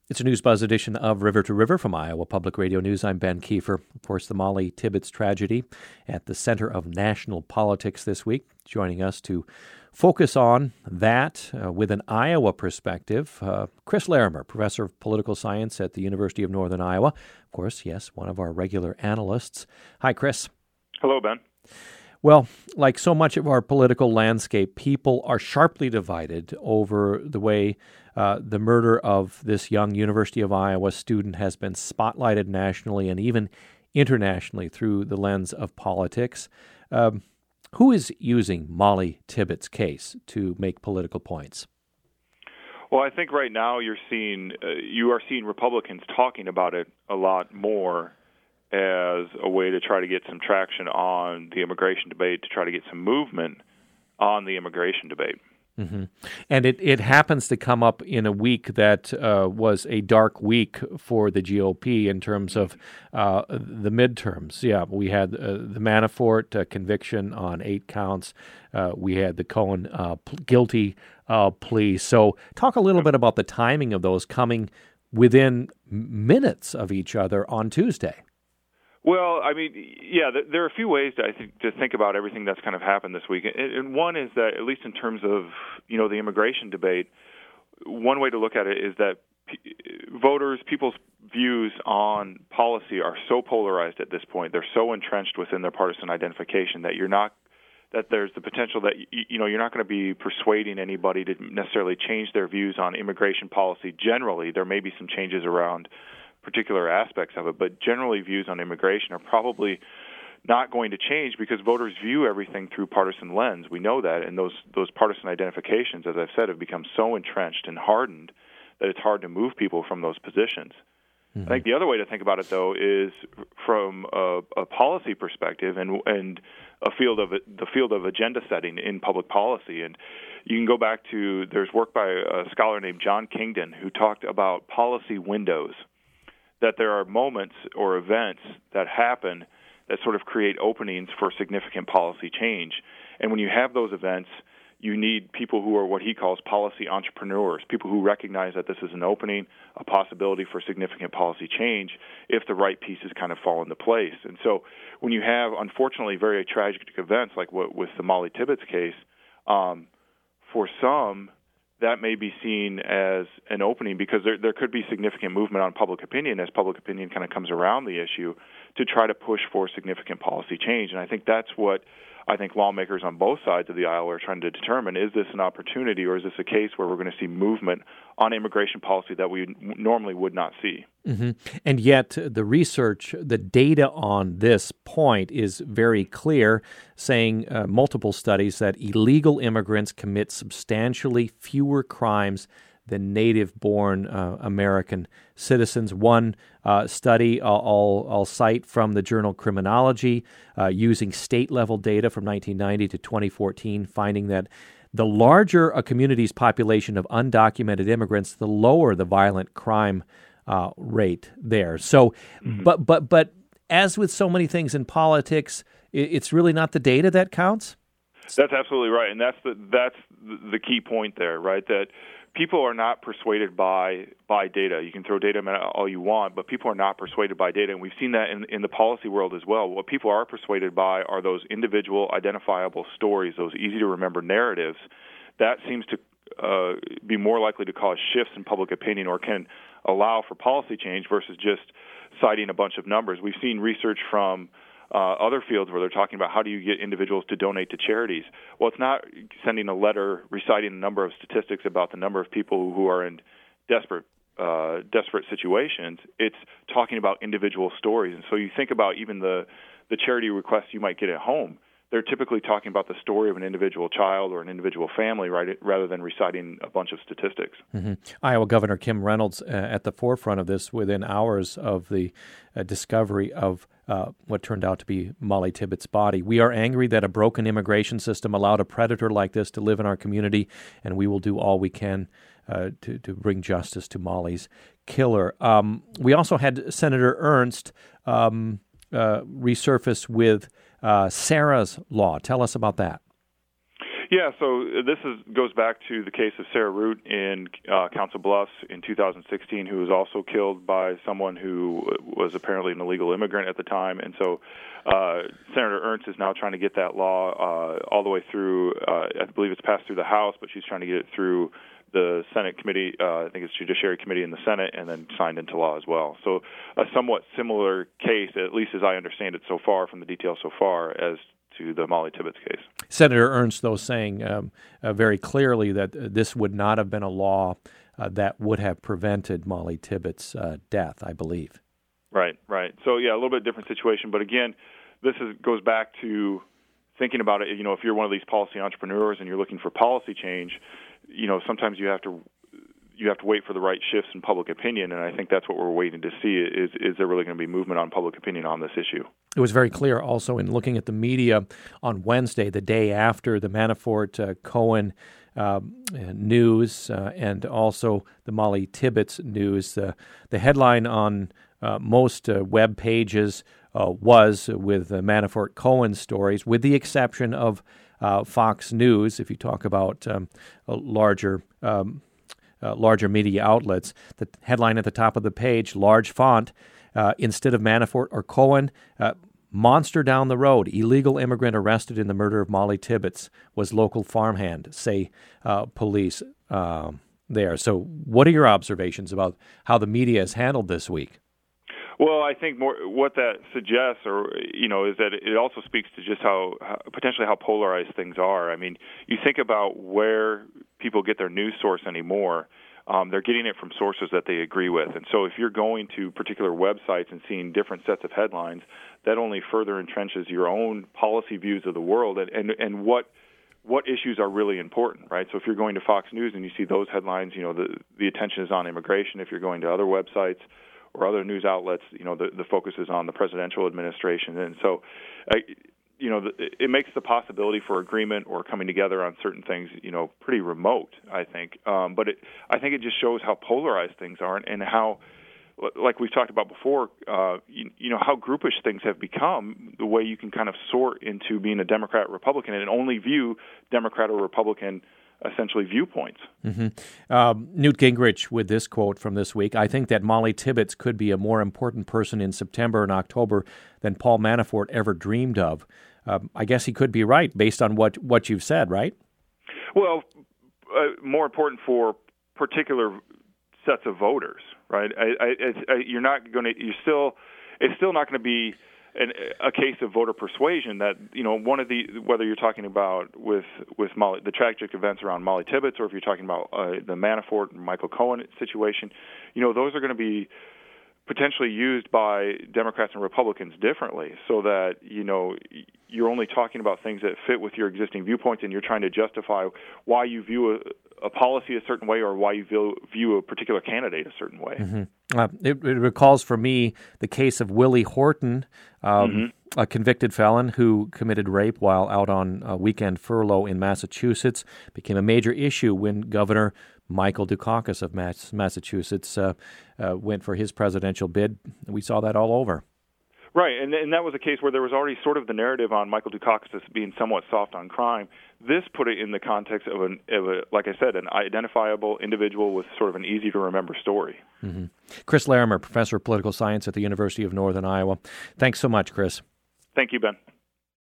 It's a News Buzz edition of River to River from Iowa Public Radio News. I'm Ben Kiefer. Of course, the Molly Tibbetts tragedy at the center of national politics this week. Joining us to focus on that with an Iowa perspective, Chris Larimer, professor of political science at the University of Northern Iowa. Of course, yes, one of our regular analysts. Hi, Chris. Hello, Ben. Well, like so much of our political landscape, people are sharply divided over the way the murder of this young University of Iowa student has been spotlighted nationally and even internationally through the lens of politics. Who is using Molly Tibbetts' case to make political points? Well, I think right now you are seeing Republicans talking about it a lot more as a way to try to get some traction on the immigration debate, to try to get some movement on the immigration debate. Mm-hmm. And it happens to come up in a week that was a dark week for the GOP in terms of the midterms. Yeah, we had the Manafort conviction on 8 counts. We had the Cohen guilty plea. So talk a little bit about the timing of those coming within minutes of each other on Tuesday. Well, I mean, yeah, there are a few ways to think about everything that's kind of happened this week. And one is that, at least in terms of, the immigration debate, one way to look at it is that people's views on policy are so polarized at this point. They're so entrenched within their partisan identification that there's the potential that, you're not going to be persuading anybody to necessarily change their views on immigration policy generally. There may be some changes around particular aspects of it, but generally views on immigration are probably not going to change because voters view everything through partisan lens. We know that, and those partisan identifications, as I've said, have become so entrenched and hardened that it's hard to move people from those positions. Mm-hmm. I think the other way to think about it, though, is from a policy perspective and the field of agenda setting in public policy. And you can go back to, there's work by a scholar named John Kingdon who talked about policy windows, that there are moments or events that happen that sort of create openings for significant policy change. And when you have those events, you need people who are what he calls policy entrepreneurs, people who recognize that this is an opening, a possibility for significant policy change if the right pieces kind of fall into place. And so when you have, unfortunately, very tragic events like what with the Molly Tibbetts case, for some, that may be seen as an opening because there could be significant movement on public opinion as public opinion kind of comes around the issue to try to push for significant policy change. And I think that's what I think lawmakers on both sides of the aisle are trying to determine. Is this an opportunity or is this a case where we're going to see movement on immigration policy that we normally would not see? Mm-hmm. And yet the research, the data on this point is very clear, saying multiple studies that illegal immigrants commit substantially fewer crimes than native-born American citizens. One study I'll cite from the journal Criminology, using state-level data from 1990 to 2014, finding that the larger a community's population of undocumented immigrants, the lower the violent crime rate there. So, mm-hmm. but as with so many things in politics, it's really not the data that counts? That's absolutely right, and that's the key point there, right? That people are not persuaded by data. You can throw data at all you want, but people are not persuaded by data, and we've seen that in the policy world as well. What people are persuaded by are those individual, identifiable stories, those easy-to-remember narratives. That seems to be more likely to cause shifts in public opinion or can allow for policy change versus just citing a bunch of numbers. We've seen research from other fields where they're talking about how do you get individuals to donate to charities. Well, it's not sending a letter reciting a number of statistics about the number of people who are in desperate situations. It's talking about individual stories. And so you think about even the charity requests you might get at home. They're typically talking about the story of an individual child or an individual family, right, rather than reciting a bunch of statistics. Mm-hmm. Iowa Governor Kim Reynolds at the forefront of this within hours of the discovery of what turned out to be Molly Tibbetts' body. We are angry that a broken immigration system allowed a predator like this to live in our community, and we will do all we can to bring justice to Molly's killer. We also had Senator Ernst resurface with Sarah's Law. Tell us about that. Yeah, so goes back to the case of Sarah Root in Council Bluffs in 2016, who was also killed by someone who was apparently an illegal immigrant at the time. And so Senator Ernst is now trying to get that law all the way through. I believe it's passed through the House, but she's trying to get it through the Senate committee, I think it's Judiciary Committee in the Senate, and then signed into law as well. So a somewhat similar case, at least as I understand it so far from the details so far, as to the Molly Tibbetts case. Senator Ernst, though, saying very clearly that this would not have been a law that would have prevented Molly Tibbetts' death, I believe. Right. So, yeah, a little bit different situation. But again, goes back to thinking about it. If you're one of these policy entrepreneurs and you're looking for policy change, sometimes you have to wait for the right shifts in public opinion, and I think that's what we're waiting to see. Is there really going to be movement on public opinion on this issue? It was very clear also in looking at the media on Wednesday, the day after the Manafort-Cohen news and also the Molly Tibbetts news. The headline on most web pages was with Manafort-Cohen stories, with the exception of Fox News. If you talk about larger media outlets, the headline at the top of the page, large font, instead of Manafort or Cohen, monster down the road, illegal immigrant arrested in the murder of Molly Tibbetts, was local farmhand, say police there. So what are your observations about how the media has handled this week? Well, I think more what that suggests, is that it also speaks to just how potentially how polarized things are. I mean, you think about where people get their news source anymore. They're getting it from sources that they agree with. And so if you're going to particular websites and seeing different sets of headlines, that only further entrenches your own policy views of the world and what issues are really important, right? So if you're going to Fox News and you see those headlines, the attention is on immigration. If you're going to other websites or other news outlets, the focus is on the presidential administration. And so, it makes the possibility for agreement or coming together on certain things, pretty remote, I think. But I think it just shows how polarized things are and how, like we've talked about before, how groupish things have become, the way you can kind of sort into being a Democrat, Republican, and only view Democrat or Republican essentially viewpoints. Mm-hmm. Newt Gingrich with this quote from this week: "I think that Molly Tibbetts could be a more important person in September and October than Paul Manafort ever dreamed of." I guess he could be right based on what you've said, right? Well, more important for particular sets of voters, right? You're not going to. It's still not going to be a case of voter persuasion that, one of whether you're talking about with Molly, the tragic events around Molly Tibbetts, or if you're talking about the Manafort and Michael Cohen situation, those are going to be potentially used by Democrats and Republicans differently, so that, you're only talking about things that fit with your existing viewpoints, and you're trying to justify why you view a policy a certain way or why you view a particular candidate a certain way. Mm-hmm. It recalls for me the case of Willie Horton, a convicted felon who committed rape while out on a weekend furlough in Massachusetts. Became a major issue when Governor Michael Dukakis of Massachusetts went for his presidential bid. We saw that all over. Right, and that was a case where there was already sort of the narrative on Michael Dukakis as being somewhat soft on crime. This put it in the context of like I said, an identifiable individual with sort of an easy-to-remember story. Mm-hmm. Chris Larimer, professor of political science at the University of Northern Iowa. Thanks so much, Chris. Thank you, Ben.